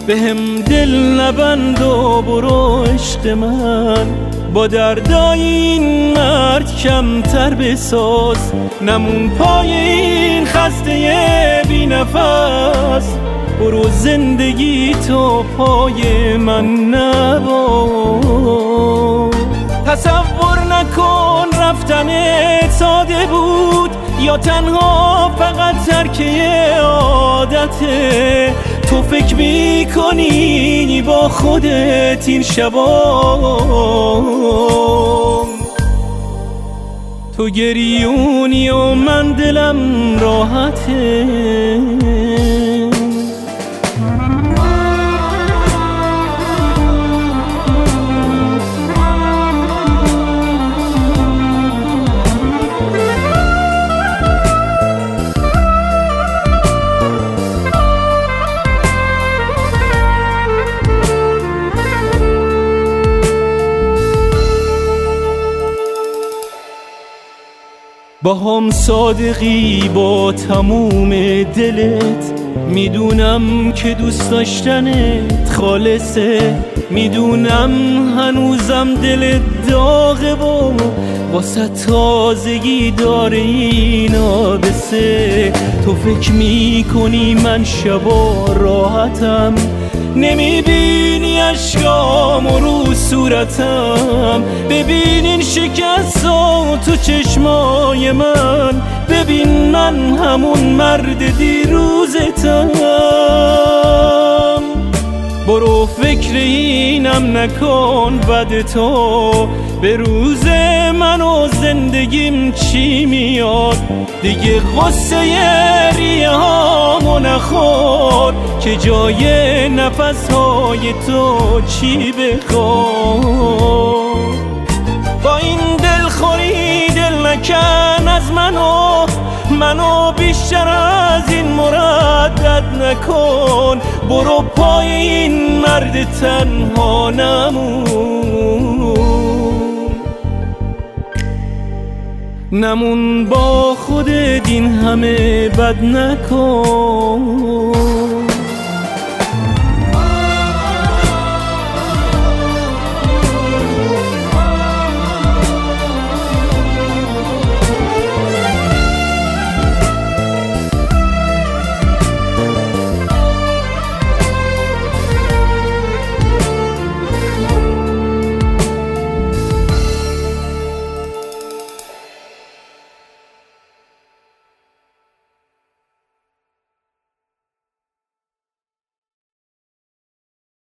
بهم دل نبند و برو عشق من، با دردای این مرد کمتر بساز. نمون پای این خسته بی نفس، برو زندگی تو پای من نباز. تصور نکن رفتن ساده بود، یا تنها فقط ترکه عادته. تو فکر میکنی با خودت این شبا تو گریونی و من دلم راحته. با هم صادقی با تموم دلت، میدونم که دوست داشتنت خالصه. میدونم هنوزم دلت داغه و واسه تازگی داره این آبسه. تو فکر میکنی من شبا راحتم، نمیبینی اشکام رو صورتم. ببین این شکست‌ها تو چشمای من، ببین من همون مرد دیروزتم. برو فکر اینم نکن بد تو، به روز من و زندگیم چی میاد. دیگه غصه ریه هامو نخور، که جای نفسهای تو چی بخواد. با این دلخوری دل نکن از منو بیشتر از این مردد نکن. برو پای این مرد تنها نمون با خودت این همه بد نکن.